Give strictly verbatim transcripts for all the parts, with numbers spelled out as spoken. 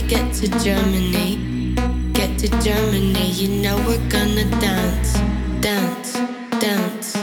get to Germany, get to Germany, you know we're gonna dance, dance, dance.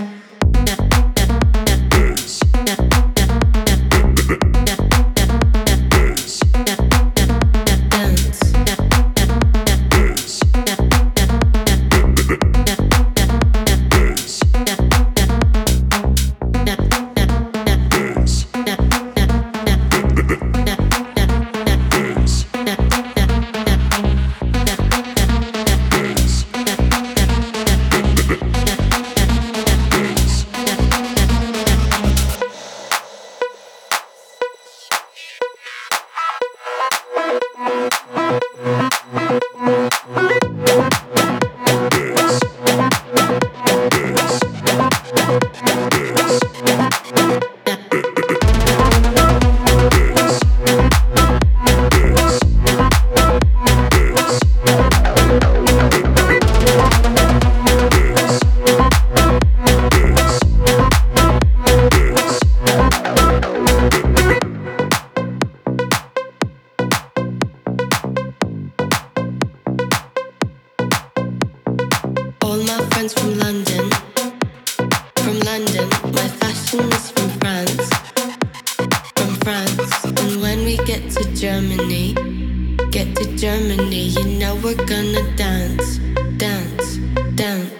From London, from London, my fashion is from France, from France. And when we get to Germany, get to Germany, you know we're gonna dance, dance, dance.